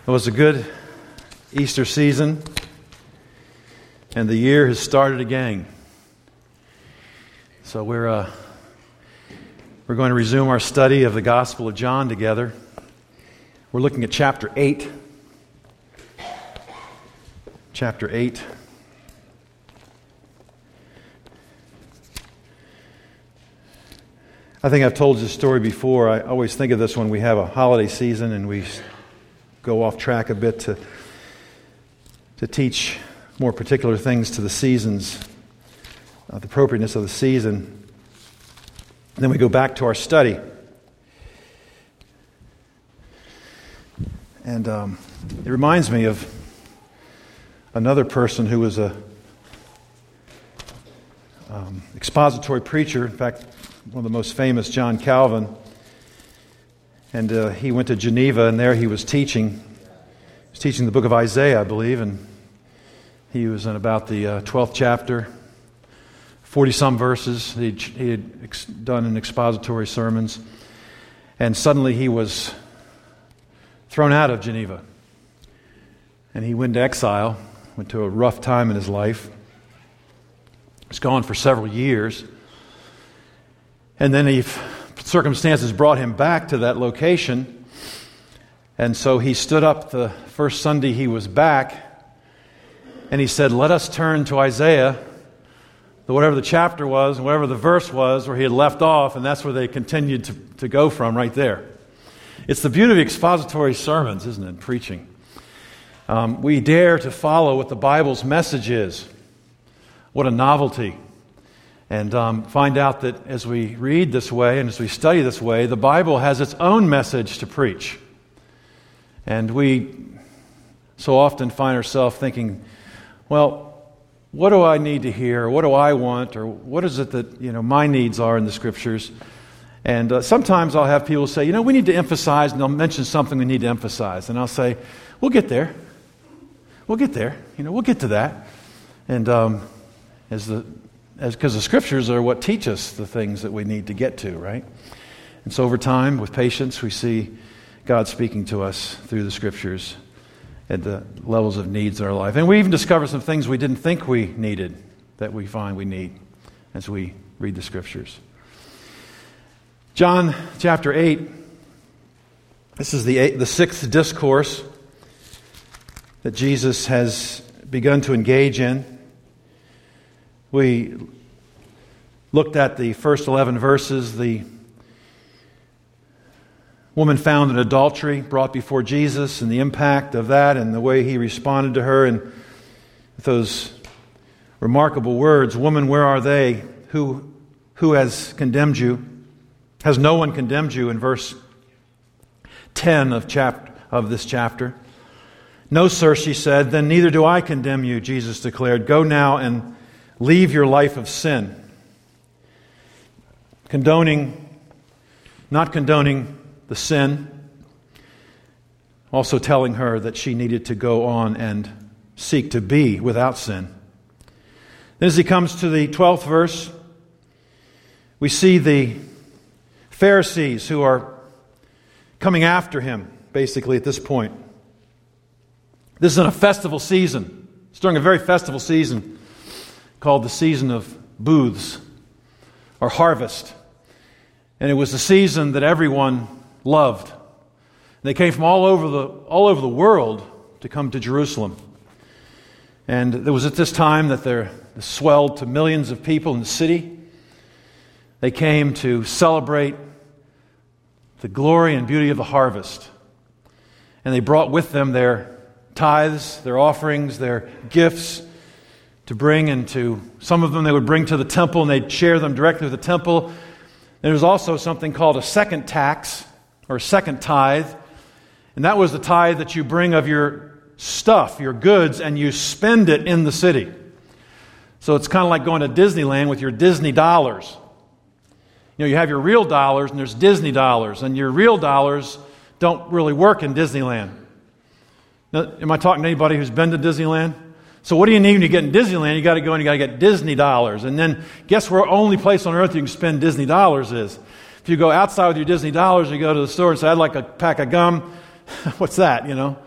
It was a good Easter season, and the year has started again. So we're going to resume our study of the Gospel of John together. We're looking at chapter 8. Chapter 8. I think I've told this story before. I always think of this when we have a holiday season and we go off track a bit to teach more particular things to the seasons, the appropriateness of the season. And then we go back to our study. And it reminds me of another person who was a expository preacher. In fact, one of the most famous, John Calvin. And he went to Geneva, and there he was teaching. He was teaching the book of Isaiah, I believe, and he was in about the 12th chapter, 40-some verses. He had done in expository sermons. And suddenly he was thrown out of Geneva. And he went to exile, went to a rough time in his life. He was gone for several years. And then circumstances brought him back to that location. And so he stood up the first Sunday he was back, and he said, "Let us turn to Isaiah," whatever the chapter was, and whatever the verse was where he had left off, and that's where they continued to go from, right there. It's the beauty of expository sermons, isn't it, preaching? We dare to follow what the Bible's message is. What a novelty. And find out that as we read this way and as we study this way, the Bible has its own message to preach. And we so often find ourselves thinking, well, what do I need to hear? What do I want? Or what is it that my needs are in the Scriptures? And sometimes I'll have people say, we need to emphasize, and they'll mention something we need to emphasize. And I'll say, we'll get there. We'll get there. We'll get to that. And because the Scriptures are what teach us the things that we need to get to, right? And so over time, with patience, we see God speaking to us through the Scriptures at the levels of needs in our life. And we even discover some things we didn't think we needed that we find we need as we read the Scriptures. John chapter 8, this is the sixth discourse that Jesus has begun to engage in. We looked at the first 11 verses. The woman found in adultery brought before Jesus and the impact of that and the way he responded to her. And with those remarkable words, "Woman, where are they? Who has condemned you? Has no one condemned you?" in verse 10 of this chapter. "No, sir," she said. "Then neither do I condemn you," Jesus declared. "Go now and leave your life of sin." Not condoning the sin, also telling her that she needed to go on and seek to be without sin. Then as he comes to the 12th verse, we see the Pharisees who are coming after him, basically, at this point. This is in a festival season. It's during a very festival season called the season of booths or harvest. And it was the season that everyone loved. They came from all over the world to come to Jerusalem. And it was at this time that they swelled to millions of people in the city. They came to celebrate the glory and beauty of the harvest. And they brought with them their tithes, their offerings, their gifts, to bring into, some of them they would bring to the temple and they'd share them directly with the temple. There's also something called a second tax or a second tithe. And that was the tithe that you bring of your stuff, your goods, and you spend it in the city. So it's kind of like going to Disneyland with your Disney dollars. You have your real dollars and there's Disney dollars. And your real dollars don't really work in Disneyland. Now, am I talking to anybody who's been to Disneyland? So what do you need when you get in Disneyland? You got to go and you got to get Disney dollars. And then guess where the only place on earth you can spend Disney dollars is? If you go outside with your Disney dollars, you go to the store and say, "I'd like a pack of gum." What's that,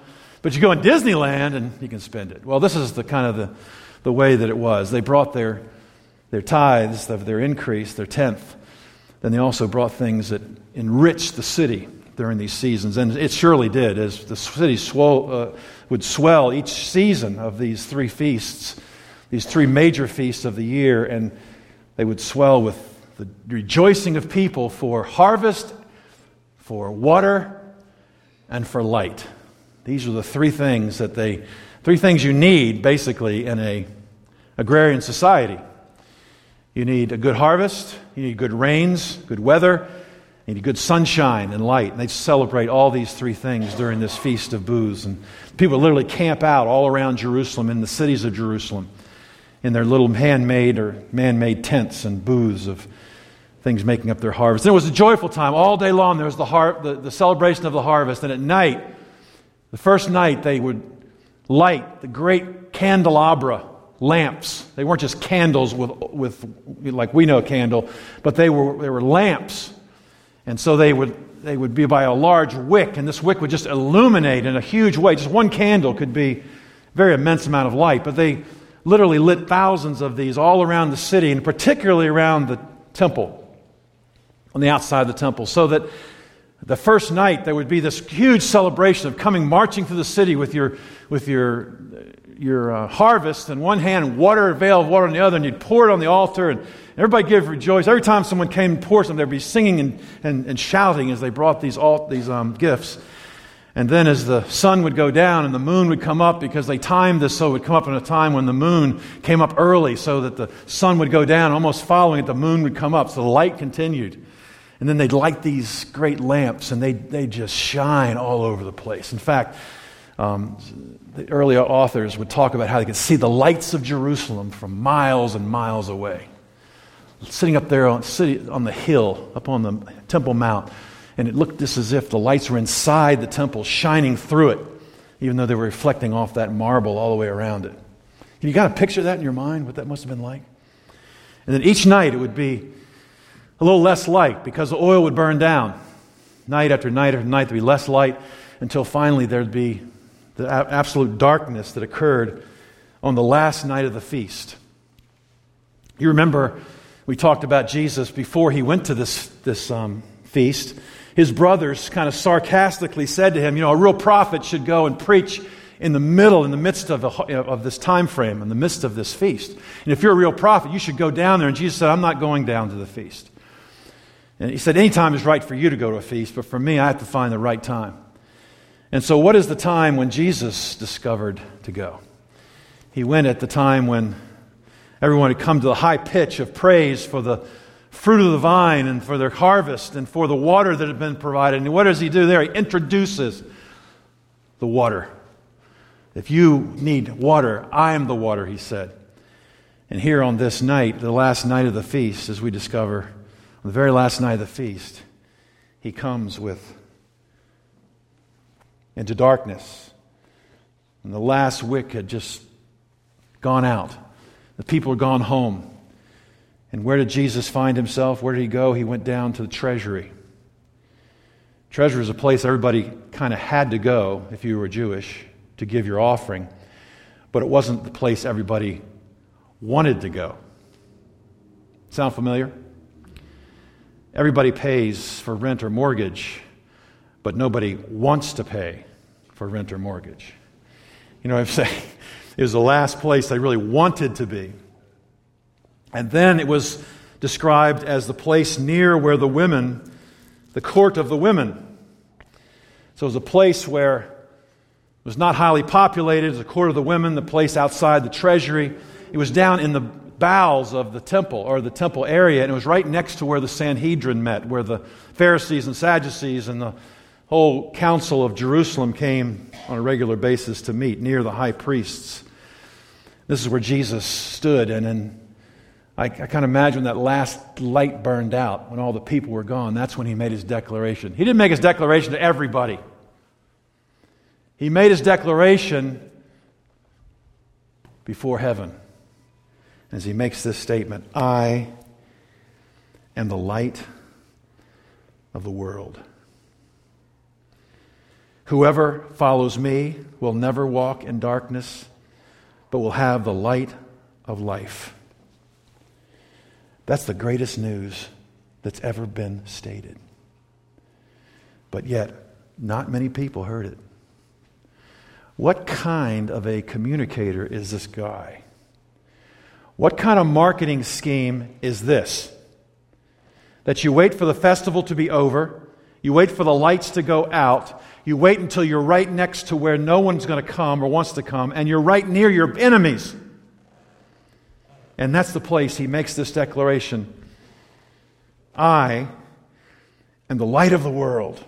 But you go in Disneyland and you can spend it. Well, this is the kind of the way that it was. They brought their tithes of their increase, their tenth. Then they also brought things that enriched the city during these seasons. And it surely did, as the city would swell each season of these three feasts, these three major feasts of the year, and they would swell with the rejoicing of people for harvest, for water, and for light. These are the three things you need, basically, in an agrarian society. You need a good harvest, you need good rains, good weather, you need good sunshine and light. And they celebrate all these three things during this Feast of Booths. And people literally camp out all around Jerusalem, in the cities of Jerusalem, in their little handmade or man-made tents and booths of things making up their harvest. And it was a joyful time. All day long there was the celebration of the harvest. And at night, the first night, they would light the great candelabra lamps. They weren't just candles with like we know a candle, but they were lamps. And so they would be by a large wick, and this wick would just illuminate in a huge way. Just one candle could be a very immense amount of light, but they literally lit thousands of these all around the city, and particularly around the temple, on the outside of the temple, so that the first night there would be this huge celebration of coming marching through the city with your harvest in one hand, a veil of water in the other, and you'd pour it on the altar, and everybody gave rejoice. Every time someone came and poured something, they'd be singing and shouting as they brought these gifts. And then as the sun would go down and the moon would come up, because they timed this so it would come up in a time when the moon came up early, so that the sun would go down, almost following it, the moon would come up, so the light continued. And then they'd light these great lamps, and they'd just shine all over the place. In fact, the earlier authors would talk about how they could see the lights of Jerusalem from miles and miles away, sitting up there on the hill, up on the Temple Mount, and it looked just as if the lights were inside the temple, shining through it, even though they were reflecting off that marble all the way around it. You got to picture that in your mind, what that must have been like? And then each night it would be a little less light, because the oil would burn down. Night after night after night, there'd be less light, until finally there'd be the absolute darkness that occurred on the last night of the feast. You remember we talked about Jesus before he went to this feast. His brothers kind of sarcastically said to him, a real prophet should go and preach in the midst of this time frame, in the midst of this feast. And if you're a real prophet, you should go down there. And Jesus said, I'm not going down to the feast. And he said, any time is right for you to go to a feast, but for me, I have to find the right time. And so what is the time when Jesus discovered to go? He went at the time when everyone had come to the high pitch of praise for the fruit of the vine and for their harvest and for the water that had been provided. And what does he do there? He introduces the water. If you need water, I am the water, he said. And here on this night, the last night of the feast, as we discover, on the very last night of the feast, he comes into darkness. And the last wick had just gone out. The people had gone home. And where did Jesus find himself? Where did he go? He went down to the treasury. Treasury is a place everybody kind of had to go if you were Jewish to give your offering. But it wasn't the place everybody wanted to go. Sound familiar? Everybody pays for rent or mortgage, but nobody wants to pay for rent or mortgage. You know what I'm saying? It was the last place they really wanted to be. And then it was described as the place near where the court of the women. So it was a place where it was not highly populated. It was the court of the women, the place outside the treasury. It was down in the bowels of the temple, or the temple area, and it was right next to where the Sanhedrin met, where the Pharisees and Sadducees and the whole council of Jerusalem came on a regular basis to meet, near the high priests. This is where Jesus stood, and then I kind of imagine that last light burned out when all the people were gone. That's when he made his declaration. He didn't make his declaration to everybody. He made his declaration before heaven. As he makes this statement, I am the light of the world. Whoever follows me will never walk in darkness, but will have the light of life. That's the greatest news that's ever been stated. But yet, not many people heard it. What kind of a communicator is this guy? What kind of marketing scheme is this? That you wait for the festival to be over, you wait for the lights to go out, you wait until you're right next to where no one's going to come or wants to come, and you're right near your enemies. And that's the place he makes this declaration. I am the light of the world.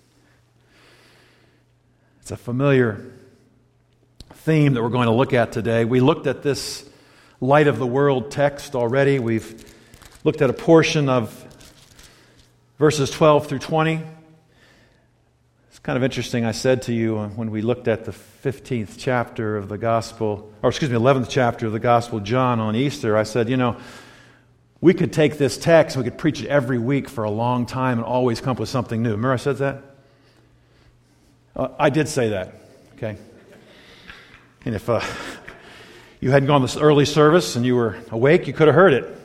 It's a familiar theme that we're going to look at today. We looked at this light of the world text already. We've looked at a portion of verses 12 through 20. It's kind of interesting. I said to you when we looked at the 15th chapter of the Gospel, 11th chapter of the Gospel of John on Easter, I said, we could take this text, we could preach it every week for a long time and always come up with something new. Remember I said that? I did say that, okay? And if you hadn't gone to this early service and you were awake, you could have heard it.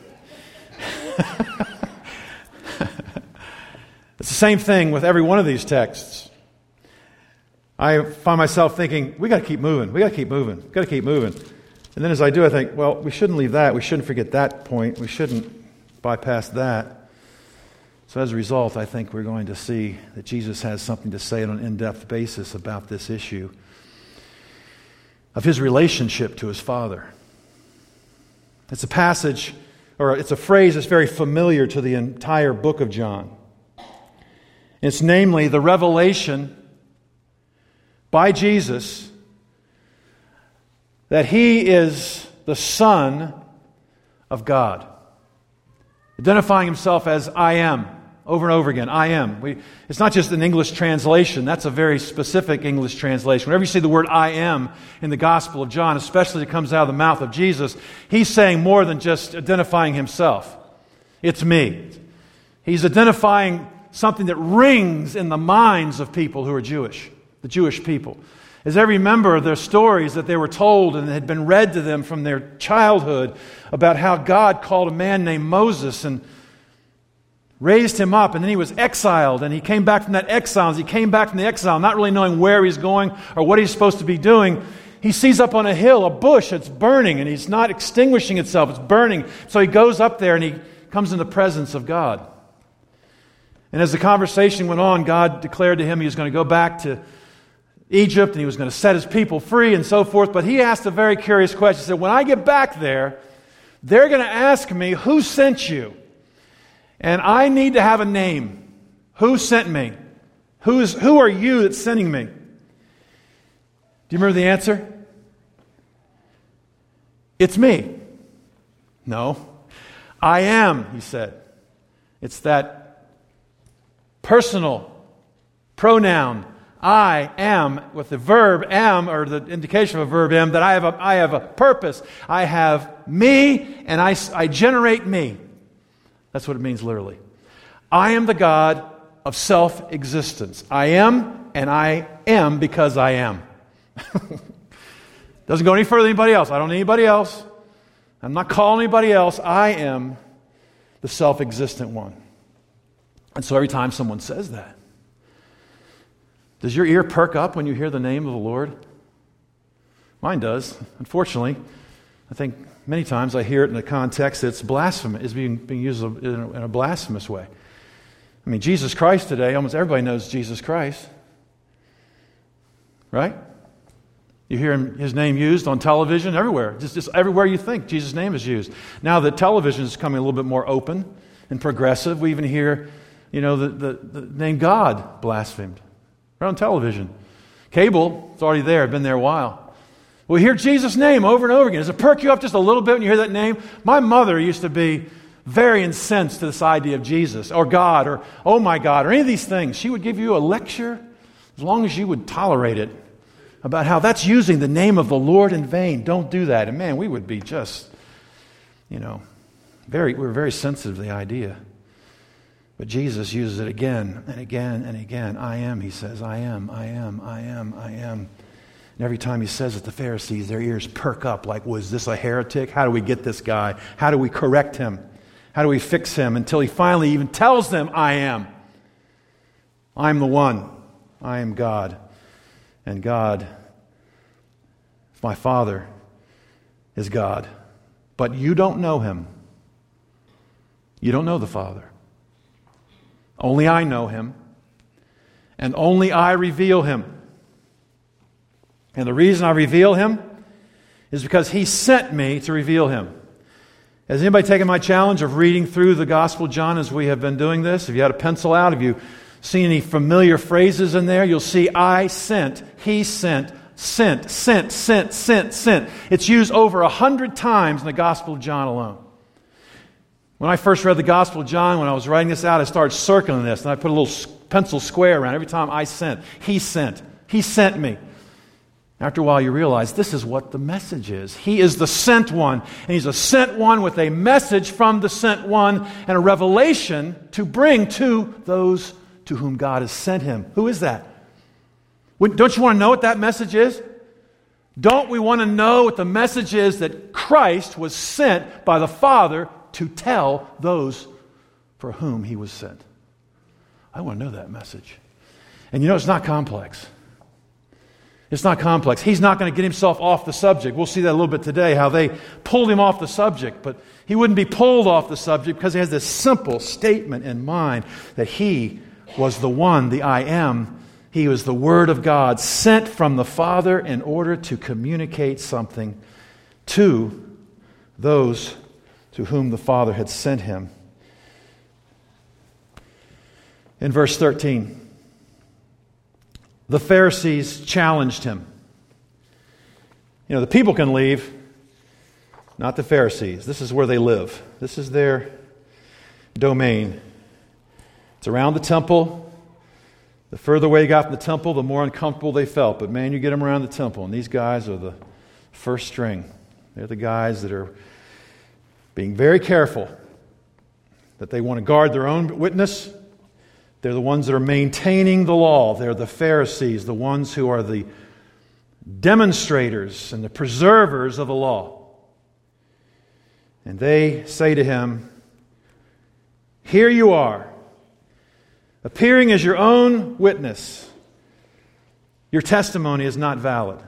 It's the same thing with every one of these texts. I find myself thinking, we got to keep moving. And then as I do, I think, well, we shouldn't leave that. We shouldn't forget that point. We shouldn't bypass that. So as a result, I think we're going to see that Jesus has something to say on an in-depth basis about this issue of his relationship to his Father. It's a passage, or it's a phrase that's very familiar to the entire book of John. It's namely the revelation by Jesus that he is the Son of God. Identifying himself as I am, over and over again, I am. It's not just an English translation, that's a very specific English translation. Whenever you see the word I am in the Gospel of John, especially it comes out of the mouth of Jesus, he's saying more than just identifying himself. It's me. He's identifying something that rings in the minds of people who are Jewish, the Jewish people. As I remember their stories that they were told and had been read to them from their childhood about how God called a man named Moses and raised him up, and then he was exiled, and he came back from that exile. As he came back from the exile, not really knowing where he's going or what he's supposed to be doing, he sees up on a hill a bush that's burning, and he's not extinguishing itself, it's burning. So he goes up there and he comes in the presence of God. And as the conversation went on, God declared to him he was going to go back to Egypt and he was going to set his people free and so forth. But he asked a very curious question. He said, when I get back there, they're going to ask me, who sent you? And I need to have a name. Who sent me? Who are you that's sending me? Do you remember the answer? It's me. No. I am, he said. It's that personal pronoun, I am, with the verb am, or the indication of a verb am, that I have a purpose. I have me, and I generate me. That's what it means literally. I am the God of self-existence. I am, and I am because I am. Doesn't go any further than anybody else. I don't need anybody else. I'm not calling anybody else. I am the self-existent one. And so every time someone says that, does your ear perk up when you hear the name of the Lord? Mine does. Unfortunately, I think many times I hear it in a context that's blasphemous, is being used in a blasphemous way. I mean, Jesus Christ today, almost everybody knows Jesus Christ. Right? You hear his name used on television, everywhere. Just everywhere you think, Jesus' name is used. Now that television is becoming a little bit more open and progressive, we even hear the name God blasphemed. Right on television. Cable, it's already there, been there a while. We hear Jesus' name over and over again. Does it perk you up just a little bit when you hear that name? My mother used to be very incensed to this idea of Jesus or God or oh my God or any of these things. She would give you a lecture as long as you would tolerate it about how that's using the name of the Lord in vain. Don't do that. And man, we would be just, we were very sensitive to the idea. But Jesus uses it again and again and again. I am, he says, I am, I am, I am, I am. And every time he says it, the Pharisees, their ears perk up like, was this a heretic? How do we get this guy? How do we correct him? How do we fix him? Until he finally even tells them, I am. I'm the one. I am God. And God, my Father, is God. But you don't know him. You don't know the Father. Only I know him. And only I reveal him. And the reason I reveal him is because he sent me to reveal him. Has anybody taken my challenge of reading through the Gospel of John as we have been doing this? Have you had a pencil out? Have you seen any familiar phrases in there? You'll see I sent, he sent, sent. It's used over 100 times in the Gospel of John alone. When I first read the Gospel of John, when I was writing this out, I started circling this, and I put a little pencil square around every time I sent. He sent me. After a while, you realize this is what the message is. He is the sent one, and he's a sent one with a message from the sent one and a revelation to bring to those to whom God has sent him. Who is that? Don't you want to know what that message is? Don't we want to know what the message is that Christ was sent by the Father to tell those for whom he was sent? I want to know that message. And you know, it's not complex. It's not complex. He's not going to get himself off the subject. We'll see that a little bit today, how they pulled him off the subject. But he wouldn't be pulled off the subject because he has this simple statement in mind that he was the one, the I am. He was the Word of God sent from the Father in order to communicate something to those to whom the Father had sent him. In verse 13, the Pharisees challenged him. You know, the people can leave, not the Pharisees. This is where they live. This is their domain. It's around the temple. The further away they got from the temple, the more uncomfortable they felt. But man, you get them around the temple, and these guys are the first string. They're the guys that are being very careful, that they want to guard their own witness. They're the ones that are maintaining the law. They're the Pharisees, the ones who are the demonstrators and the preservers of the law. And they say to him, here you are, appearing as your own witness. Your testimony is not valid.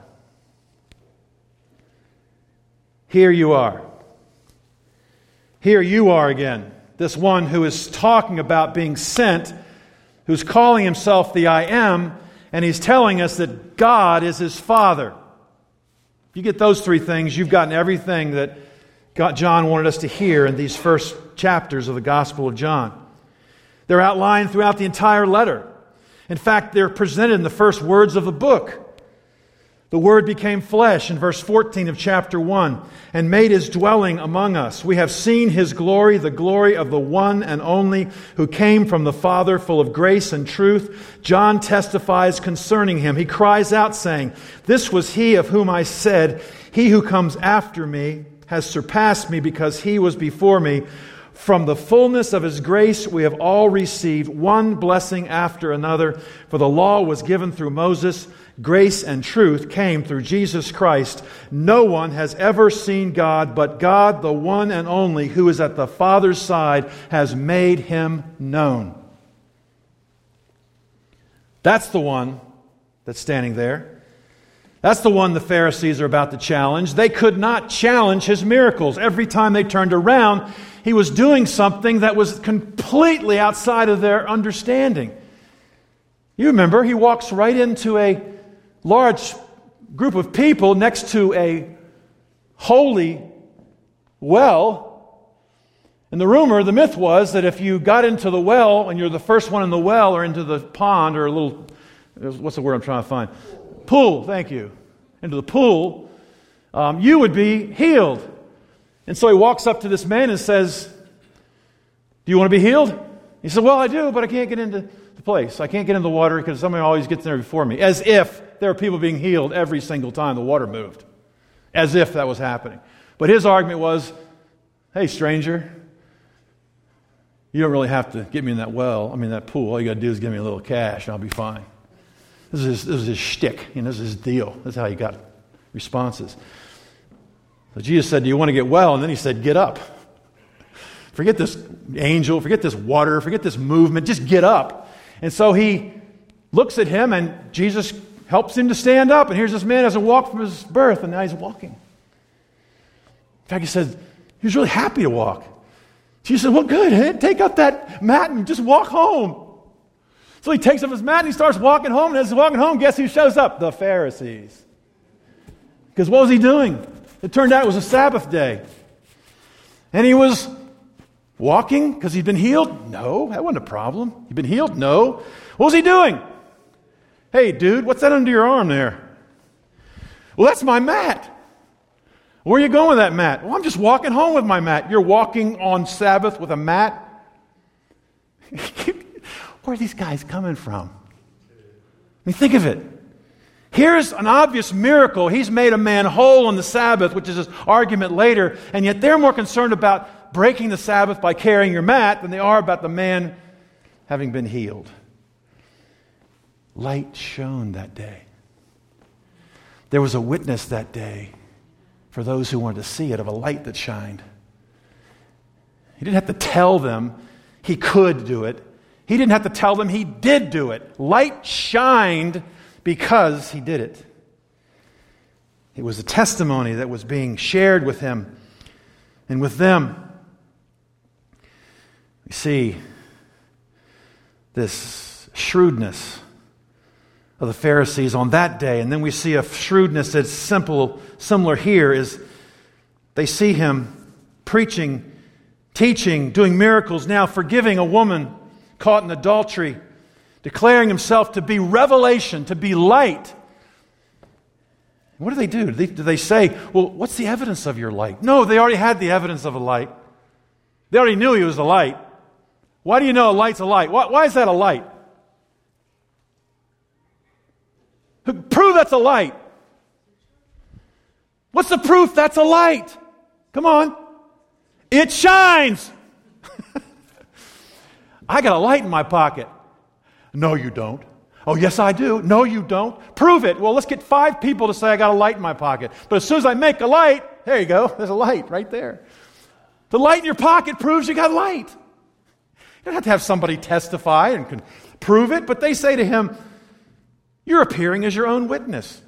Here you are. Here you are again. This one who is talking about being sent, who's calling himself the I am, and he's telling us that God is his Father. If you get those three things, you've gotten everything that John wanted us to hear in these first chapters of the Gospel of John. They're outlined throughout the entire letter. In fact, they're presented in the first words of the book. The Word became flesh in verse 14 of chapter 1 and made his dwelling among us. We have seen his glory, the glory of the one and only who came from the Father, full of grace and truth. John testifies concerning him. He cries out saying, this was he of whom I said, he who comes after me has surpassed me because he was before me. From the fullness of his grace we have all received one blessing after another. For the law was given through Moses. Grace and truth came through Jesus Christ. No one has ever seen God, but God, the one and only, who is at the Father's side, has made him known. That's the one that's standing there. That's the one the Pharisees are about to challenge. They could not challenge his miracles. Every time they turned around, he was doing something that was completely outside of their understanding. You remember, he walks right into a large group of people next to a holy well. And the myth was that if you got into the well and you're the first one in the well or into the pond or a little, what's the word I'm trying to find? Pool, thank you. Into the pool, you would be healed. And so he walks up to this man and says, do you want to be healed? He said, well, I do, but I can't get into the place. I can't get in the water because somebody always gets in there before me. As if there are people being healed every single time the water moved. As if that was happening. But his argument was, hey, stranger, You don't really have to get me in that pool. All you got to do is give me a little cash and I'll be fine. This is his shtick. This is his deal. That's how he got responses. So Jesus said, do you want to get well? And then he said, get up. Forget this angel, forget this water, forget this movement, just get up. And so he looks at him and Jesus helps him to stand up. And here's this man who hasn't walked from his birth and now he's walking. In fact, he says, he was really happy to walk. Jesus said, well, good, take up that mat and just walk home. So he takes up his mat and he starts walking home. And as he's walking home, guess who shows up? The Pharisees. Because what was he doing? It turned out it was a Sabbath day. And he was walking because he'd been healed? No, that wasn't a problem. He'd been healed? No. What was he doing? Hey, dude, what's that under your arm there? Well, that's my mat. Where are you going with that mat? Well, I'm just walking home with my mat. You're walking on Sabbath with a mat? Where are these guys coming from? I mean, think of it. Here's an obvious miracle. He's made a man whole on the Sabbath, which is his argument later, and yet they're more concerned about breaking the Sabbath by carrying your mat than they are about the man having been healed. Light shone that day. There was a witness that day for those who wanted to see it of a light that shined. He didn't have to tell them he could do it. He didn't have to tell them he did do it. Light shined because he did it. It was a testimony that was being shared with him and with them. We see this shrewdness of the Pharisees on that day, and then we see a shrewdness that's similar here is they see him preaching, teaching, doing miracles, now forgiving a woman caught in adultery, declaring himself to be revelation, to be light. What do? Do they say, well, what's the evidence of your light? No, they already had the evidence of a light. They already knew he was a light. Why do you know a light's a light? Why is that a light? Prove that's a light. What's the proof that's a light? Come on. It shines. I got a light in my pocket. No, you don't. Oh, yes, I do. No, you don't. Prove it. Well, let's get 5 people to say I got a light in my pocket. But as soon as I make a light, there you go. There's a light right there. The light in your pocket proves you got light. You don't have to have somebody testify and can prove it, but they say to him, you're appearing as your own witness.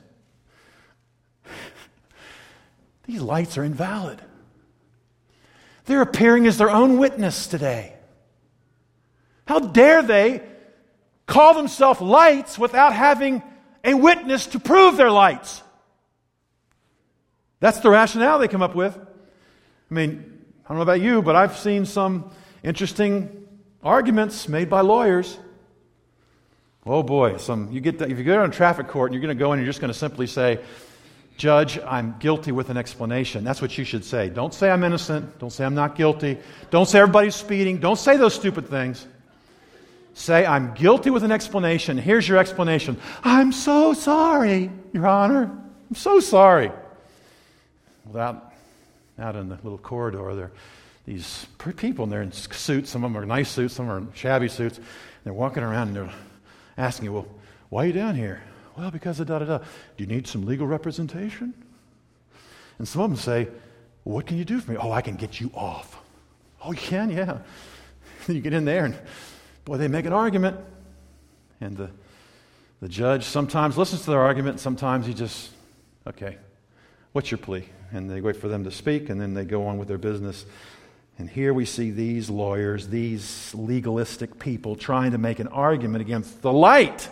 These lights are invalid. They're appearing as their own witness today. How dare they call themselves lights without having a witness to prove their lights? That's the rationale they come up with. I mean, I don't know about you, but I've seen some interesting arguments made by lawyers. Oh boy, if you go down to traffic court and you're going to go in and you're just going to simply say, Judge, I'm guilty with an explanation. That's what you should say. Don't say I'm innocent. Don't say I'm not guilty. Don't say everybody's speeding. Don't say those stupid things. Say, I'm guilty with an explanation. Here's your explanation. I'm so sorry, Your Honor. I'm so sorry. Out in the little corridor, there are these people, and they're in suits. Some of them are nice suits, some are shabby suits. They're walking around, and they're asking you, well, why are you down here? Well, because of da-da-da. Do you need some legal representation? And some of them say, well, what can you do for me? Oh, I can get you off. Oh, you can? Yeah. Then you get in there, and boy, they make an argument. And the judge sometimes listens to their argument, sometimes he just, okay, what's your plea? And they wait for them to speak, and then they go on with their business. And here we see these lawyers, these legalistic people trying to make an argument against the light.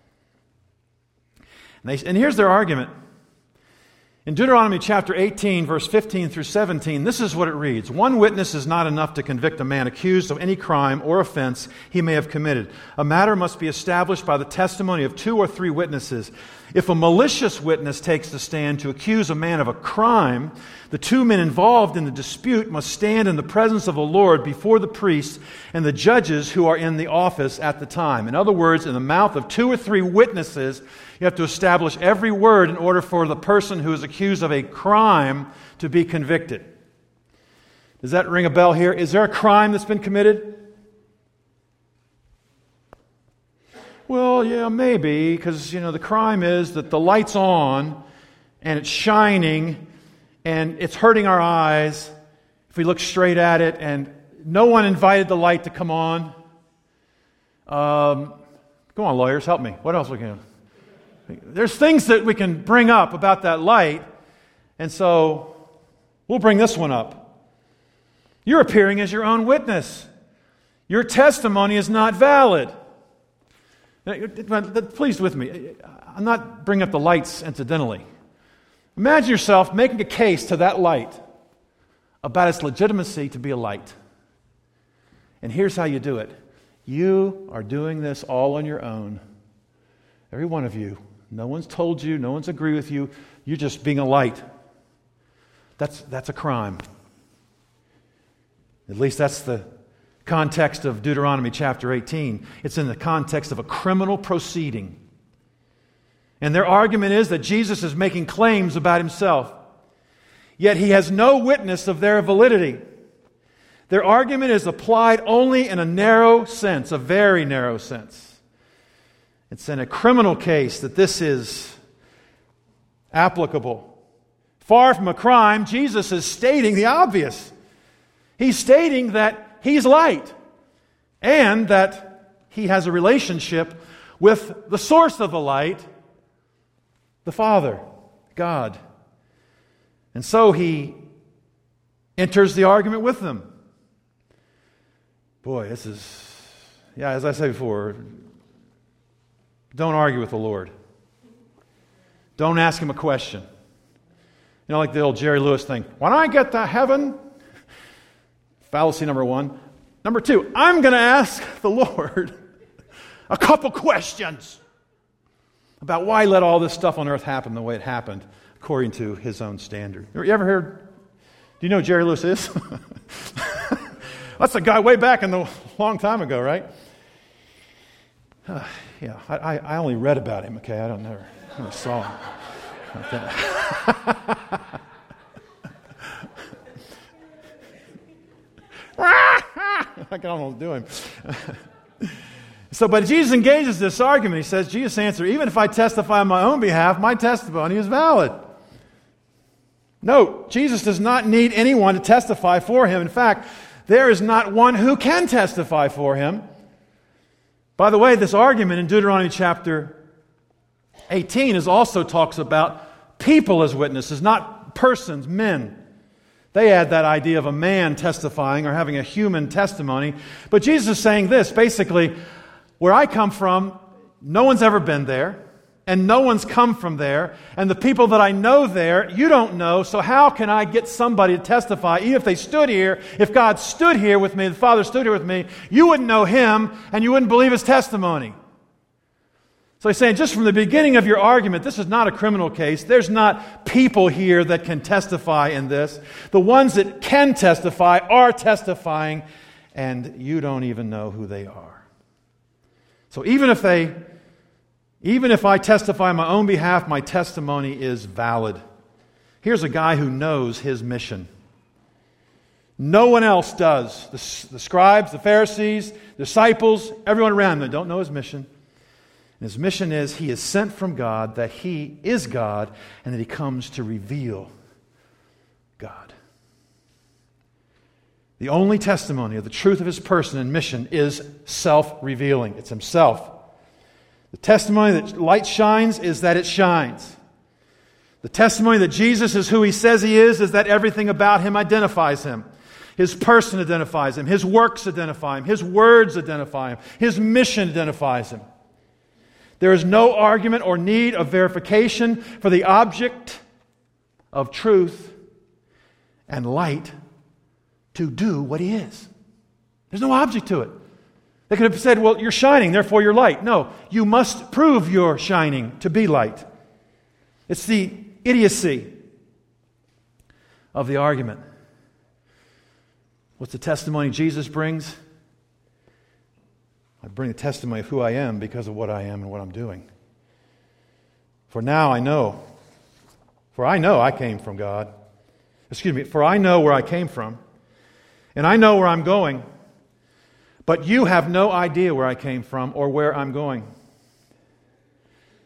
And here's their argument. In Deuteronomy chapter 18, verse 15 through 17, this is what it reads. One witness is not enough to convict a man accused of any crime or offense he may have committed. A matter must be established by the testimony of 2 or 3 witnesses. If a malicious witness takes the stand to accuse a man of a crime, the 2 men involved in the dispute must stand in the presence of the Lord before the priests and the judges who are in the office at the time. In other words, in the mouth of 2 or 3 witnesses, you have to establish every word in order for the person who is accused of a crime to be convicted. Does that ring a bell here? Is there a crime that's been committed? Well, yeah, maybe, because, the crime is that the light's on, and it's shining, and it's hurting our eyes if we look straight at it, and no one invited the light to come on. Go on, lawyers, help me. What else we can do? There's things that we can bring up about that light, and so we'll bring this one up. You're appearing as your own witness. Your testimony is not valid. Please with me. I'm not bringing up the lights incidentally. Imagine yourself making a case to that light about its legitimacy to be a light. And here's how you do it. You are doing this all on your own. Every one of you. No one's told you. No one's agreed with you. You're just being a light. That's a crime. At least that's the context of Deuteronomy chapter 18. It's in the context of a criminal proceeding. And their argument is that Jesus is making claims about himself, yet he has no witness of their validity. Their argument is applied only in a narrow sense, a very narrow sense. It's in a criminal case that this is applicable. Far from a crime, Jesus is stating the obvious. He's stating that he's light and that he has a relationship with the source of the light, the Father, God. And so he enters the argument with them. Boy, this is, as I said before, don't argue with the Lord. Don't ask him a question. Like the old Jerry Lewis thing. When I get to heaven, fallacy number 1. Number 2, I'm going to ask the Lord a couple questions about why he let all this stuff on earth happen the way it happened, according to his own standard. You ever heard? Do you know who Jerry Lewis is? That's a guy way back in the long time ago, right? I only read about him. Okay, I never saw him. I can almost do him. But Jesus engages this argument. He says, Jesus answered, even if I testify on my own behalf, my testimony is valid. Note, Jesus does not need anyone to testify for him. In fact, there is not one who can testify for him. By the way, this argument in Deuteronomy chapter 18 also talks about people as witnesses, not persons, men. They add that idea of a man testifying or having a human testimony. But Jesus is saying this, basically, where I come from, no one's ever been there, and no one's come from there, and the people that I know there, you don't know, so how can I get somebody to testify? Even if they stood here, if God stood here with me, the Father stood here with me, you wouldn't know him, and you wouldn't believe his testimony. So he's saying, just from the beginning of your argument, this is not a criminal case. There's not people here that can testify in this. The ones that can testify are testifying, and you don't even know who they are. So even if I testify on my own behalf, my testimony is valid. Here's a guy who knows his mission. No one else does. The scribes, the Pharisees, the disciples, everyone around them don't know his mission. And his mission is he is sent from God, that he is God, and that he comes to reveal God. The only testimony of the truth of his person and mission is self-revealing. It's himself. The testimony that light shines is that it shines. The testimony that Jesus is who he says he is that everything about him identifies him. His person identifies him. His works identify him. His words identify him. His mission identifies him. There is no argument or need of verification for the object of truth and light to do what he is. There's no object to it. They could have said, well, you're shining, therefore you're light. No, you must prove your shining to be light. It's the idiocy of the argument. What's the testimony Jesus brings? I bring the testimony of who I am because of what I am and what I'm doing. For now I know. For I know I came from God. For I know where I came from. And I know where I'm going. But you have no idea where I came from or where I'm going.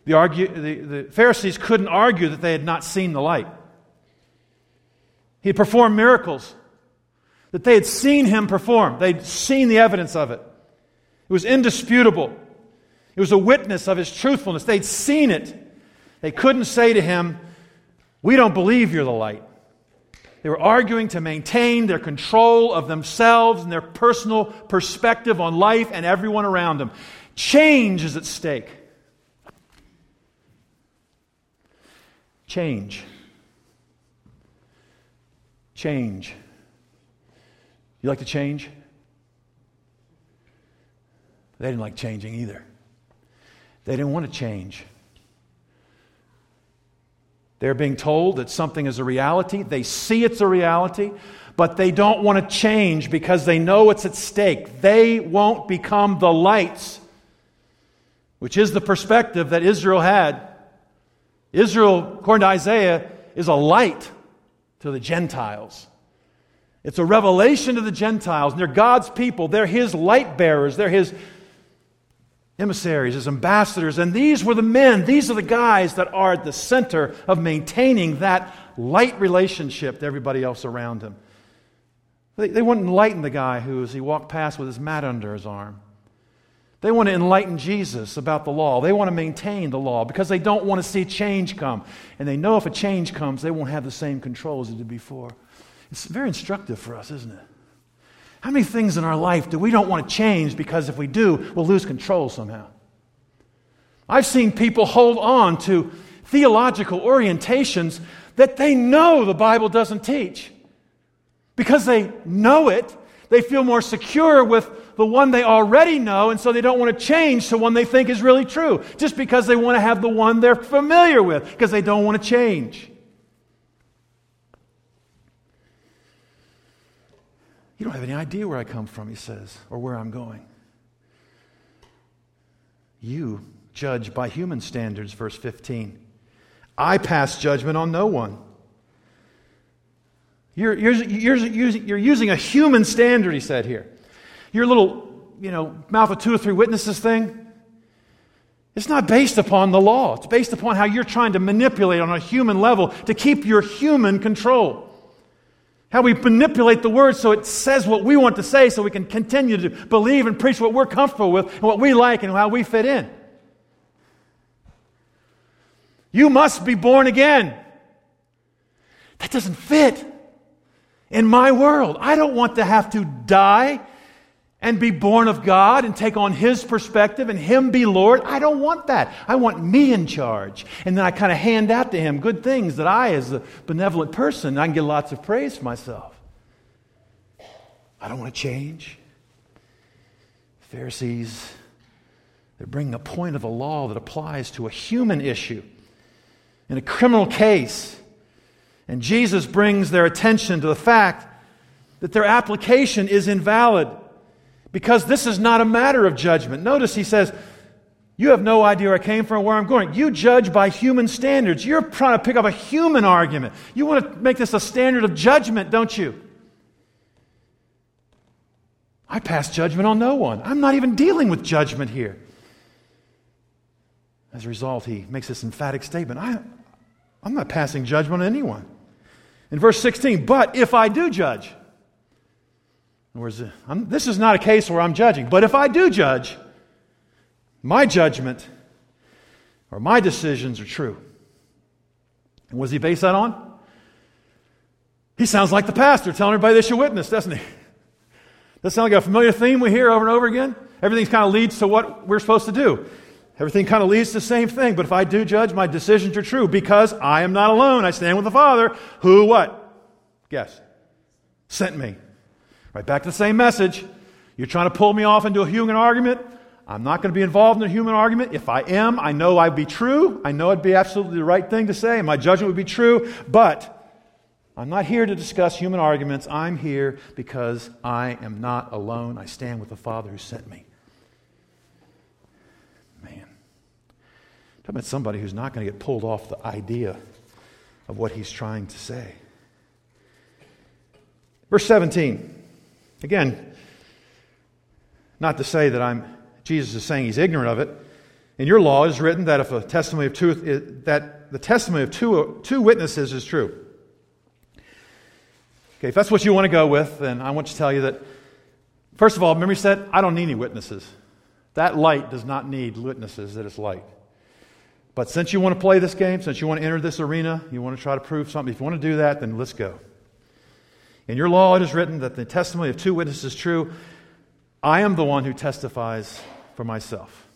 The Pharisees couldn't argue that they had not seen the light. He had performed miracles that they had seen Him perform. They'd seen the evidence of it. It was indisputable. It was a witness of His truthfulness. They'd seen it. They couldn't say to Him, "We don't believe you're the light." They were arguing to maintain their control of themselves and their personal perspective on life and everyone around them. Change is at stake. Change. Change. You like to change? They didn't like changing either. They didn't want to change. They're being told that something is a reality. They see it's a reality, but they don't want to change because they know it's at stake. They won't become the lights, which is the perspective that Israel had. Israel, according to Isaiah, is a light to the Gentiles. It's a revelation to the Gentiles, and they're God's people. They're His light bearers. They're His emissaries, His ambassadors. And these were the men, these are the guys that are at the center of maintaining that light relationship to everybody else around him. They want to enlighten the guy who, as he walked past with his mat under his arm. They want to enlighten Jesus about the law. They want to maintain the law because they don't want to see change come. And they know if a change comes, they won't have the same control as they did before. It's very instructive for us, isn't it? How many things in our life do we don't want to change because if we do, we'll lose control somehow? I've seen people hold on to theological orientations that they know the Bible doesn't teach. Because they know it, they feel more secure with the one they already know, and so they don't want to change to one they think is really true, just because they want to have the one they're familiar with, because they don't want to change. You don't have any idea where I come from, he says, or where I'm going. You judge by human standards, verse 15. I pass judgment on no one. You're using a human standard, he said here. Your little, mouth of 2 or 3 witnesses thing, it's not based upon the law. It's based upon how you're trying to manipulate on a human level to keep your human control. How we manipulate the word so it says what we want to say so we can continue to believe and preach what we're comfortable with and what we like and how we fit in. You must be born again. That doesn't fit in my world. I don't want to have to die and be born of God and take on His perspective and Him be Lord. I don't want that. I want me in charge. And then I kind of hand out to Him good things that I, as a benevolent person, I can get lots of praise for myself. I don't want to change. Pharisees, they're bringing a point of a law that applies to a human issue in a criminal case. And Jesus brings their attention to the fact that their application is invalid because this is not a matter of judgment. Notice he says, you have no idea where I came from or where I'm going. You judge by human standards. You're trying to pick up a human argument. You want to make this a standard of judgment, don't you? I pass judgment on no one. I'm not even dealing with judgment here. As a result, he makes this emphatic statement. I'm not passing judgment on anyone. In verse 16, but if I do judge, this is not a case where I'm judging, but if I do judge, my judgment or my decisions are true. And what does he base that on? He sounds like the pastor telling everybody they should witness, doesn't he? Does that sound like a familiar theme we hear over and over again? Everything kind of leads to what we're supposed to do. Everything kind of leads to the same thing. But if I do judge, my decisions are true because I am not alone. I stand with the Father who what? Guess. Sent me. Right back to the same message. You're trying to pull me off into a human argument. I'm not going to be involved in a human argument. If I am, I know I'd be true. I know it'd be absolutely the right thing to say, and my judgment would be true. But I'm not here to discuss human arguments. I'm here because I am not alone. I stand with the Father who sent me. Man. Talk about somebody who's not going to get pulled off the idea of what he's trying to say. Verse 17. Again, not to say that Jesus is saying he's ignorant of it. In your law it is written that if the testimony of two witnesses is true. Okay, if that's what you want to go with, then I want to tell you that, first of all, remember he said, I don't need any witnesses. That light does not need witnesses that it's light. But since you want to play this game, since you want to enter this arena, you want to try to prove something, if you want to do that, then let's go. In your law it is written that the testimony of two witnesses is true. I am the one who testifies for myself.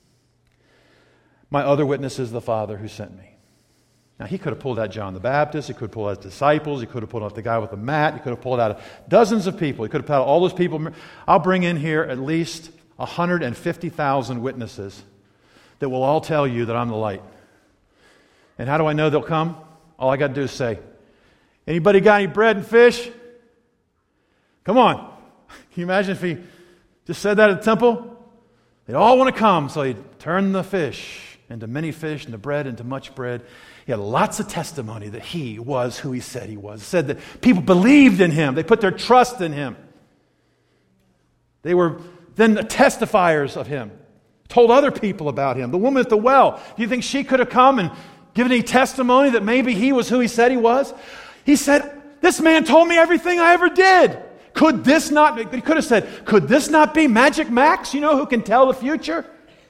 My other witness is the Father who sent me. Now, he could have pulled out John the Baptist. He could have pulled out his disciples. He could have pulled out the guy with the mat. He could have pulled out dozens of people. He could have pulled out all those people. I'll bring in here at least 150,000 witnesses that will all tell you that I'm the light. And how do I know they'll come? All I got to do is say, anybody got any bread and fish? Come on. Can you imagine if he just said that at the temple? They'd all want to come. So he'd turn the fish into many fish and the bread into much bread. He had lots of testimony that he was who he said he was. It said that people believed in him. They put their trust in him. They were then the testifiers of him. Told other people about him. The woman at the well, do you think she could have come and given any testimony that maybe he was who he said he was? He said, this man told me everything I ever did. Could this not be, he could have said, could this not be Magic Max, who can tell the future?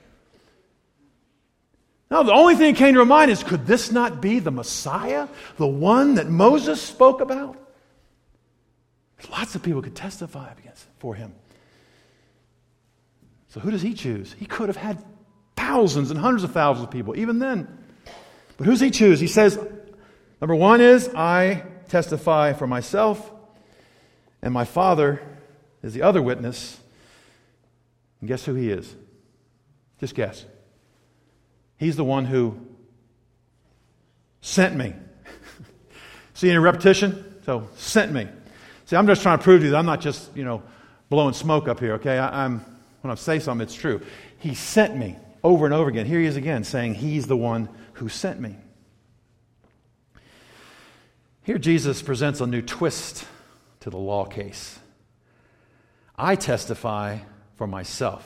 No, the only thing that came to her mind is, could this not be the Messiah? The one that Moses spoke about? Lots of people could testify for him. So who does he choose? He could have had thousands and hundreds of thousands of people, even then. But who does he choose? He says, number one is, I testify for myself, and my Father is the other witness. And guess who he is? Just guess. He's the one who sent me. See any repetition? So, sent me. See, I'm just trying to prove to you that I'm not just, blowing smoke up here, okay? When I say something, it's true. He sent me over and over again. Here he is again saying he's the one who sent me. Here Jesus presents a new twist to the law case. I testify for myself.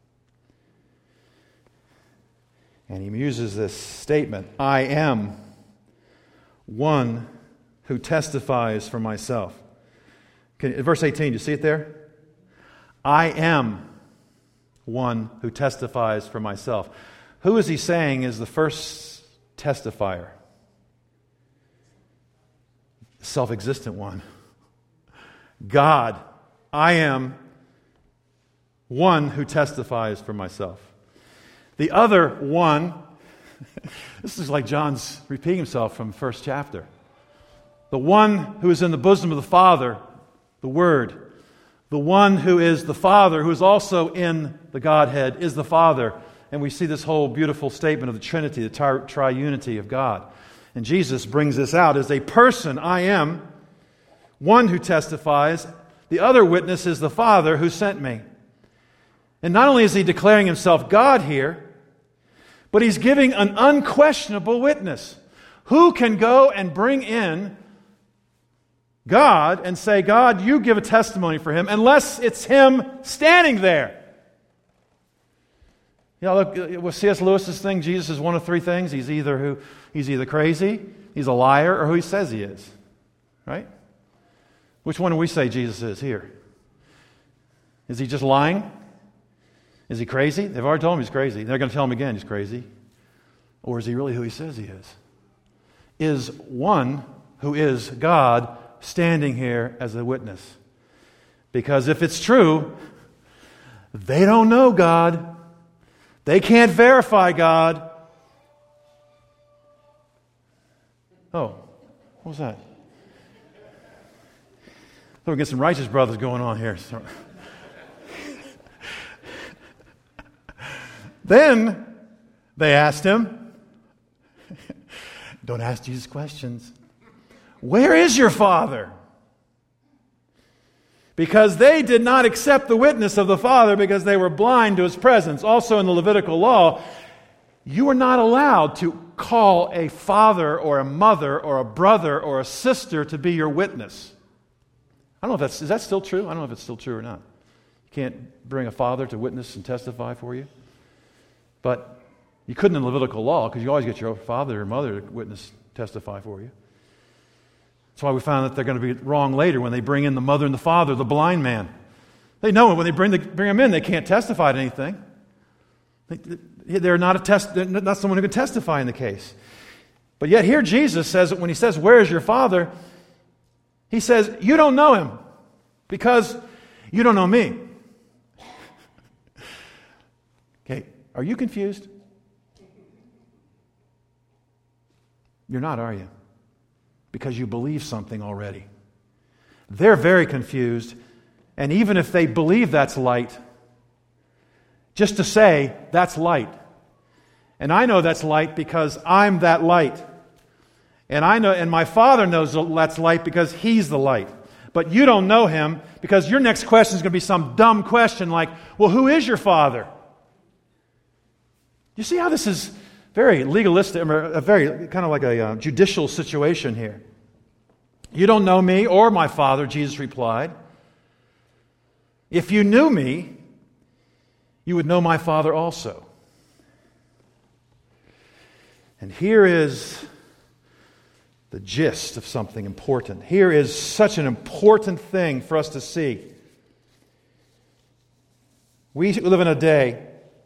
And he uses this statement, I am one who testifies for myself. Verse 18, do you see it there? I am one who testifies for myself. Who is he saying is the first testifier? Self-existent one. God. I am one who testifies for myself. The other one, this is like John's repeating himself from the first chapter. The one who is in the bosom of the Father, the Word. The one who is the Father, who is also in the Godhead, is the Father. And we see this whole beautiful statement of the Trinity, the triunity of God. And Jesus brings this out as a person. I am one who testifies. The other witness is the Father who sent me. And not only is he declaring himself God here, but he's giving an unquestionable witness. Who can go and bring in God and say, God, you give a testimony for him, unless it's him standing there? Look, with C.S. Lewis's thing, Jesus is one of three things. He's either crazy, he's a liar, or who he says he is. Right? Which one do we say Jesus is here? Is he just lying? Is he crazy? They've already told him he's crazy. They're going to tell him again he's crazy. Or is he really who he says he is? Is one who is God standing here as a witness? Because if it's true, they don't know God. They can't verify God. Oh, what was that? We're getting some righteous brothers going on here. Then they asked him, don't ask Jesus questions. Where is your Father? Because they did not accept the witness of the Father because they were blind to his presence. Also in the Levitical law, you were not allowed to call a father or a mother or a brother or a sister to be your witness. I don't know if is that still true? I don't know if it's still true or not. You can't bring a father to witness and testify for you. But You couldn't in Levitical law because you always get your father or mother to witness, testify for you. That's why we found that they're going to be wrong later when they bring in the mother and the father, the blind man. They know when they bring them in, they can't testify to anything. They're not someone who can testify in the case. But yet here Jesus says that when he says, "Where is your Father?" he says, "You don't know him because you don't know me." Okay, are you confused? You're not, are you? Because you believe something already. They're very confused, and even if they believe that's light, just to say, that's light. And I know that's light because I'm that light. And I know, and my Father knows that's light because He's the light. But you don't know Him because your next question is going to be some dumb question like, well, who is your Father? You see how this is very legalistic, a very kind of like a judicial situation here. You don't know me or my Father, Jesus replied. If you knew me, you would know my Father also. And here is the gist of something important. Here is such an important thing for us to see. We live in a day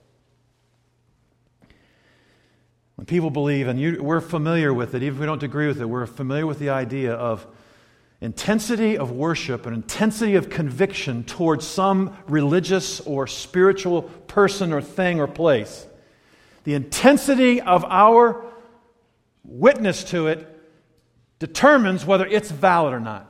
when people believe, and we're familiar with it, even if we don't agree with it, we're familiar with the idea of intensity of worship and intensity of conviction towards some religious or spiritual person or thing or place. The intensity of our witness to it determines whether it's valid or not.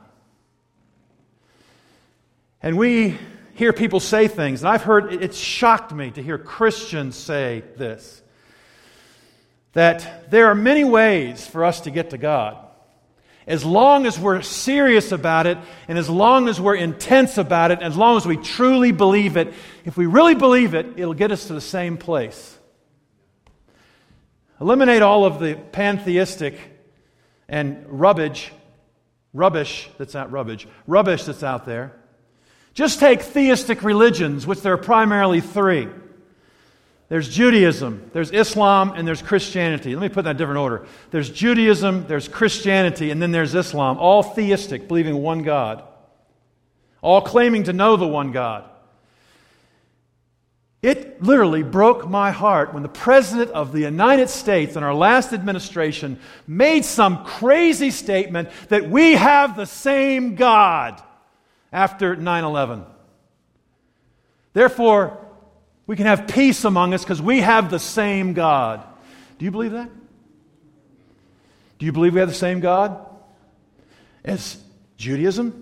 And we hear people say things, and I've heard, it's shocked me to hear Christians say this, that there are many ways for us to get to God. As long as we're serious about it, and as long as we're intense about it, as long as we truly believe it, if we really believe it, it'll get us to the same place. Eliminate all of the pantheistic and rubbish that's out there. Just take theistic religions, which there are primarily three. There's Judaism, there's Islam, and there's Christianity. Let me put that in a different order. There's Judaism, there's Christianity, and then there's Islam. All theistic, believing one God. All claiming to know the one God. It literally broke my heart when the President of the United States in our last administration made some crazy statement that we have the same God after 9/11. Therefore, we can have peace among us because we have the same God. Do you believe that? Do you believe we have the same God as Judaism?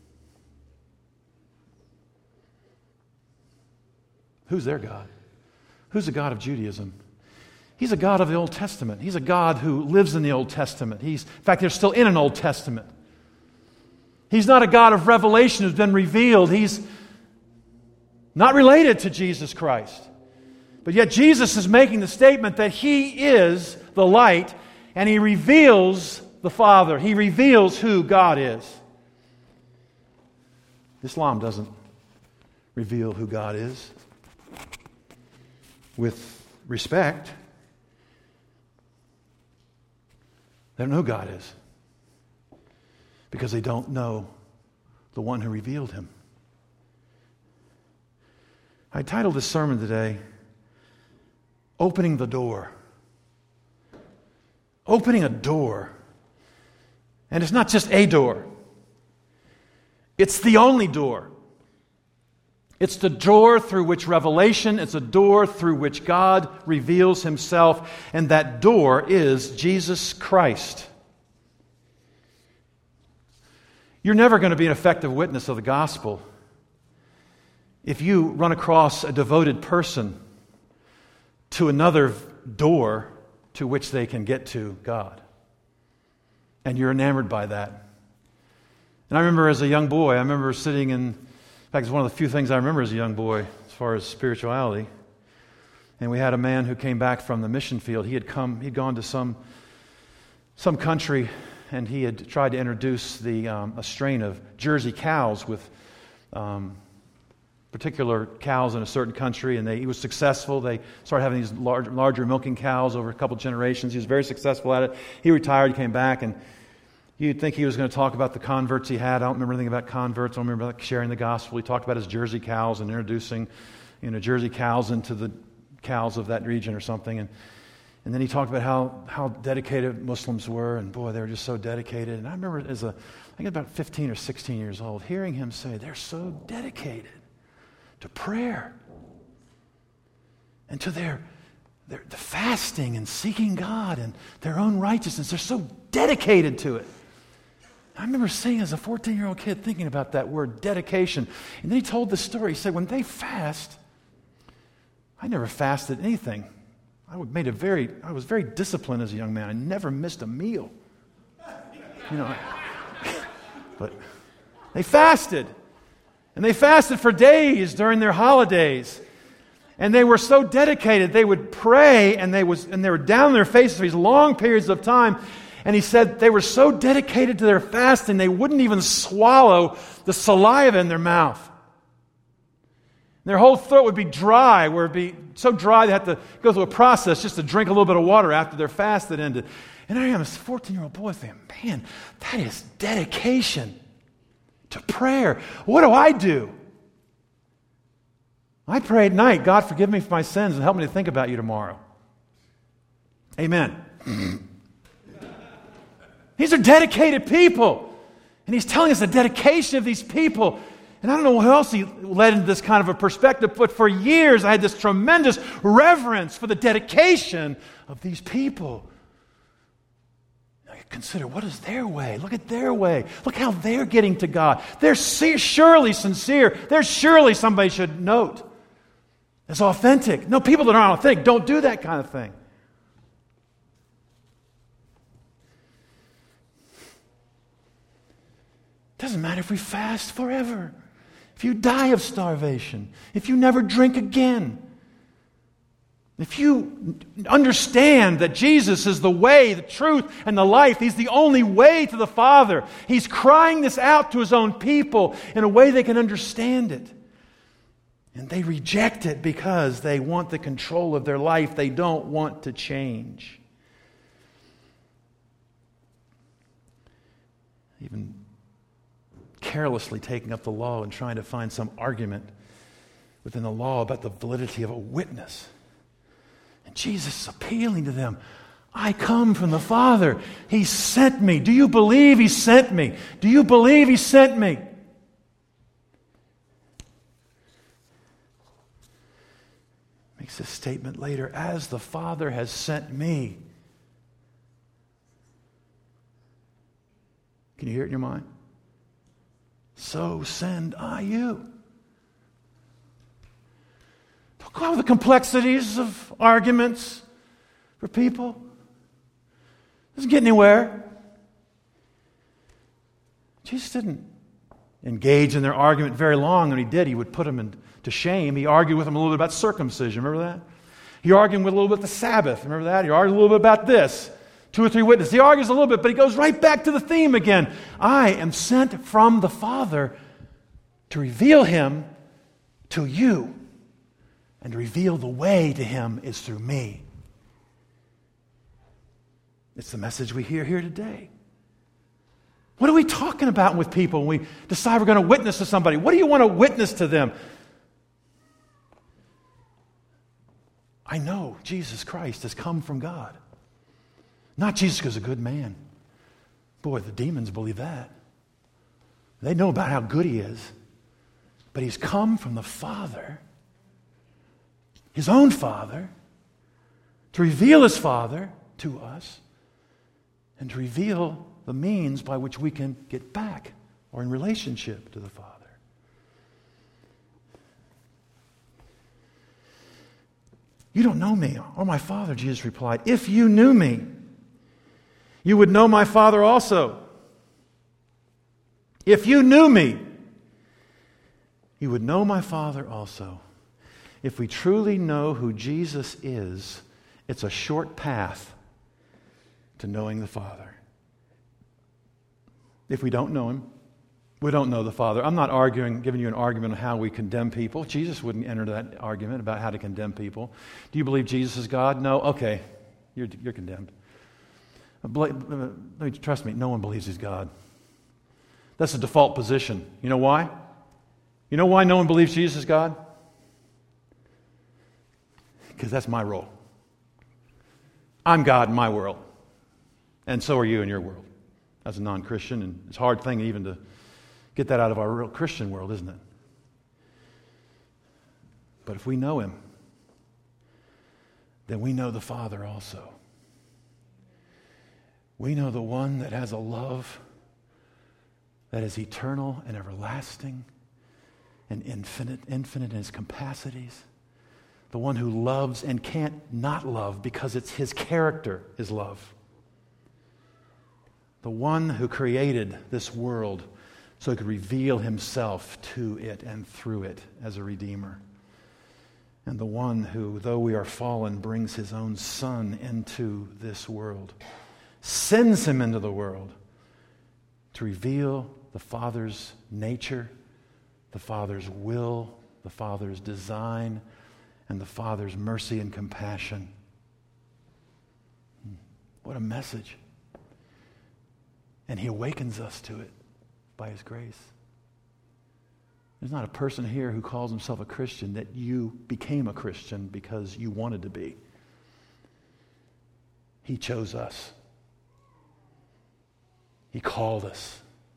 Who's their God? Who's the God of Judaism? He's a God of the Old Testament. He's a God who lives in the Old Testament. In fact, they're still in an Old Testament. He's not a God of revelation who's been revealed. He's not related to Jesus Christ. But yet Jesus is making the statement that He is the light and He reveals the Father. He reveals who God is. Islam doesn't reveal who God is. With respect, they don't know who God is because they don't know the one who revealed Him. I titled this sermon today, Opening the Door. Opening a door. And it's not just a door. It's the only door. It's the door through which revelation, it's a door through which God reveals Himself, and that door is Jesus Christ. You're never going to be an effective witness of the gospel if you run across a devoted person to another door to which they can get to God. And you're enamored by that. And I remember as a young boy, sitting in fact, it's one of the few things I remember as a young boy as far as spirituality. And we had a man who came back from the mission field. He'd gone to some country, and he had tried to introduce a strain of Jersey cows with particular cows in a certain country, and he was successful. They started having these larger milking cows over a couple generations. He was very successful at it. He retired, he came back, and you'd think he was going to talk about the converts he had. I don't remember anything about converts. I don't remember about sharing the gospel. He talked about his Jersey cows and introducing, Jersey cows into the cows of that region or something. And then he talked about how dedicated Muslims were, and boy, they were just so dedicated. And I remember I think about 15 or 16 years old, hearing him say, they're so dedicated to prayer and to the fasting and seeking God and their own righteousness. They're so dedicated to it. I remember seeing as a 14-year-old kid thinking about that word, dedication. And then he told this story. He said, when they fast, I never fasted anything. I was very disciplined as a young man. I never missed a meal. But they fasted. And they fasted for days during their holidays. And they were so dedicated, they would pray, and they were down on their faces for these long periods of time. And he said they were so dedicated to their fasting, they wouldn't even swallow the saliva in their mouth. Their whole throat would be dry, where it'd be so dry they had to go through a process just to drink a little bit of water after their fast had ended. And I am a 14-year-old boy thinking, man, that is dedication to prayer. What do? I pray at night, God, forgive me for my sins and help me to think about you tomorrow. Amen. These are dedicated people. And he's telling us the dedication of these people. And I don't know who else he led into this kind of a perspective, but for years I had this tremendous reverence for the dedication of these people. Now you consider, what is their way? Look at their way. Look how they're getting to God. They're surely sincere. They're surely, somebody should note, as authentic. No, people that aren't authentic don't do that kind of thing. Doesn't matter if we fast forever. If you die of starvation. If you never drink again. If you understand that Jesus is the way, the truth, and the life, He's the only way to the Father. He's crying this out to His own people in a way they can understand it. And they reject it because they want the control of their life. They don't want to change. Even carelessly taking up the law and trying to find some argument within the law about the validity of a witness. And Jesus is appealing to them. I come from the Father. He sent me. Do you believe He sent me? Do you believe He sent me? Makes this statement later, as the Father has sent me. Can you hear it in your mind? So send I you. Don't go out with the complexities of arguments for people. Doesn't get anywhere. Jesus didn't engage in their argument very long. When He did, He would put them to shame. He argued with them a little bit about circumcision. Remember that? He argued with a little bit the Sabbath. Remember that? He argued a little bit about this. 2 or 3 witnesses. He argues a little bit, but he goes right back to the theme again. I am sent from the Father to reveal Him to you. And to reveal the way to Him is through me. It's the message we hear here today. What are we talking about with people when we decide we're going to witness to somebody? What do you want to witness to them? I know Jesus Christ has come from God. Not Jesus because He's a good man. Boy, the demons believe that. They know about how good He is. But He's come from the Father, His own Father, to reveal His Father to us and to reveal the means by which we can get back or in relationship to the Father. You don't know me or my Father, Jesus replied. If you knew me, you would know my Father also. If you knew me, you would know my Father also. If we truly know who Jesus is, it's a short path to knowing the Father. If we don't know Him, We don't know the Father. I'm not giving you an argument on how we condemn people. Jesus wouldn't enter that argument about how to condemn people. Do you believe Jesus is God? No? Okay. You're condemned. Trust me, no one believes he's God. That's the default position. You know why? You know why no one believes Jesus is God? Because that's my role. I'm God in my world. And so are you in your world as a non-Christian. And it's a hard thing even to get that out of our real Christian world, isn't it? But if we know him, then we know the Father also. We know the one that has a love that is eternal and everlasting and infinite in his capacities. The one who loves and can't not love because it's his character is love. The one who created this world so he could reveal himself to it and through it as a redeemer. And the one who, though we are fallen, brings his own Son into this world, sends him into the world to reveal the Father's nature, the Father's will, the Father's design, and the Father's mercy and compassion. What a message. And he awakens us to it by his grace. There's not a person here who calls himself a Christian that you became a Christian because you wanted to be. He chose us. He called us.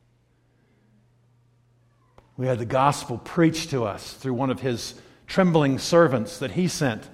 We had the gospel preached to us through one of his trembling servants that he sent.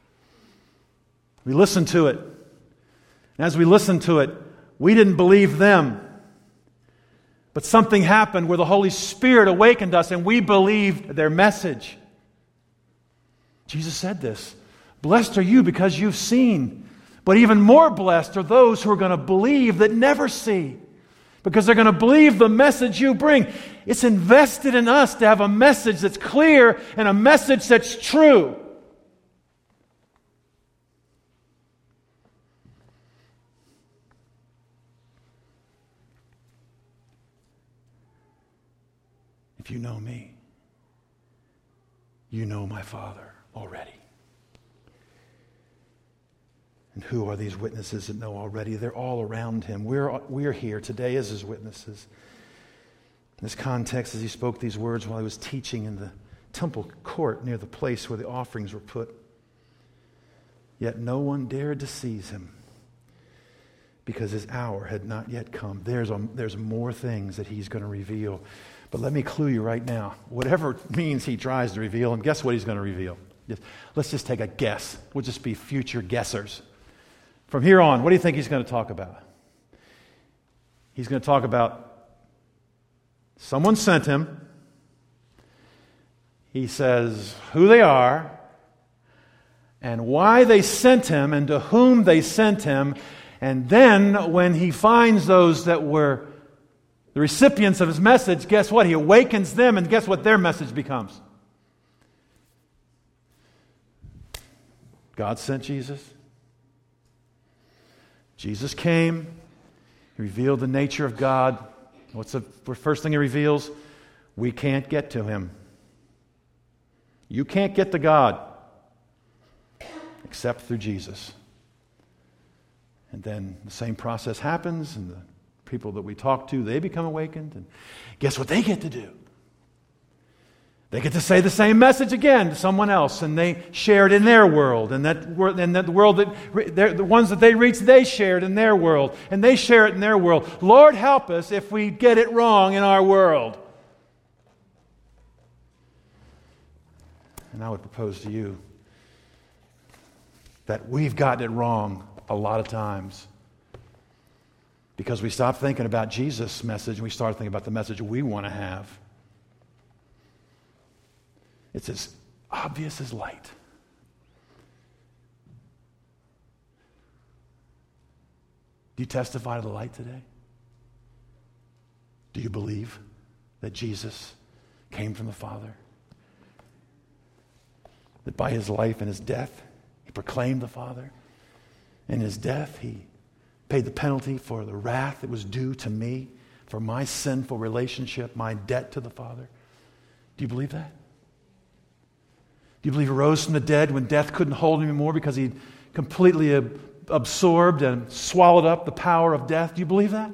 We listened to it. And as we listened to it, we didn't believe them. But something happened where the Holy Spirit awakened us and we believed their message. Jesus said this, "Blessed are you because you've seen, but even more blessed are those who are going to believe that never see, because they're going to believe the message you bring." It's invested in us to have a message that's clear and a message that's true. If you know me, you know my Father already. And who are these witnesses that know already? They're all around him. We're here today as his witnesses. In this context, as he spoke these words while he was teaching in the temple court near the place where the offerings were put, yet no one dared to seize him because his hour had not yet come. There's more things that he's going to reveal. But let me clue you right now. Whatever means he tries to reveal, and guess what he's going to reveal? Let's just take a guess. We'll just be future guessers. From here on, what do you think he's going to talk about? He's going to talk about someone sent him. He says who they are and why they sent him and to whom they sent him. And then when he finds those that were the recipients of his message, guess what? He awakens them, and guess what their message becomes? God sent Jesus. Jesus came. He revealed the nature of God. What's the first thing he reveals? We can't get to him. You can't get to God except through Jesus. And then the same process happens, and the people that we talk to, they become awakened. And guess what they get to do? They get to say the same message again to someone else, and they share it in their world. And the ones that they reach, they share it in their world, and they share it in their world. Lord, help us if we get it wrong in our world. And I would propose to you that we've gotten it wrong a lot of times because we stop thinking about Jesus' message and we start thinking about the message we want to have. It's as obvious as light. Do you testify to the light today? Do you believe that Jesus came from the Father? That by his life and his death, he proclaimed the Father? In his death, he paid the penalty for the wrath that was due to me, for my sinful relationship, my debt to the Father? Do you believe that? Do you believe he rose from the dead when death couldn't hold him anymore because he completely absorbed and swallowed up the power of death? Do you believe that?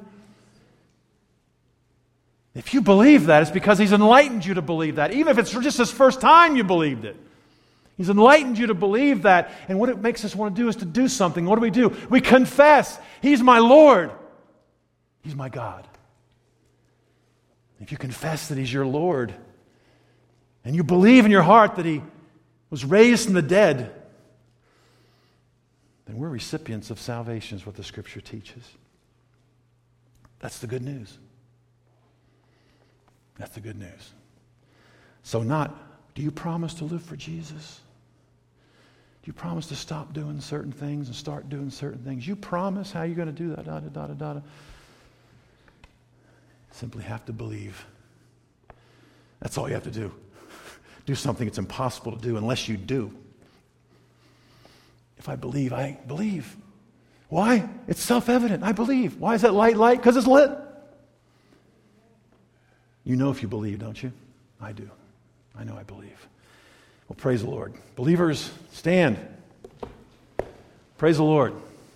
If you believe that, it's because he's enlightened you to believe that. Even if it's just his first time you believed it. He's enlightened you to believe that. And what it makes us want to do is to do something. What do? We confess, he's my Lord. He's my God. If you confess that he's your Lord, and you believe in your heart that he was raised from the dead, then we're recipients of salvation, is what the Scripture teaches. That's the good news. That's the good news. So do you promise to live for Jesus? Do you promise to stop doing certain things and start doing certain things? You promise how you're going to do that, Simply have to believe. That's all you have to do. Do something it's impossible to do unless you do. If I believe, I believe. Why? It's self-evident. I believe. Why is that light? Because it's lit. You know if you believe, don't you? I do. I know I believe. Well, praise the Lord. Believers, stand. Praise the Lord.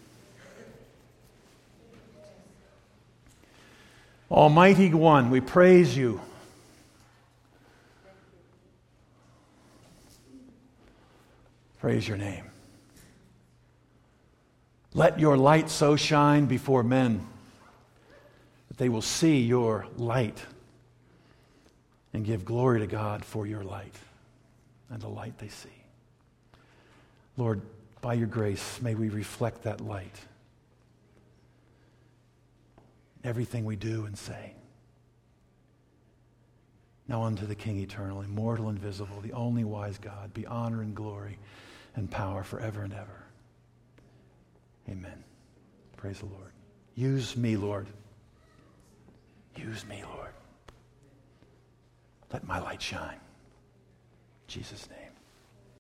Almighty One, we praise you. Praise your name. Let your light so shine before men that they will see your light and give glory to God for your light and the light they see. Lord, by your grace, may we reflect that light. Everything we do and say. Now unto the King eternal, immortal, invisible, the only wise God, be honor and glory and power forever and ever. Amen. Praise the Lord. Use me, Lord. Use me, Lord. Let my light shine. In Jesus' name.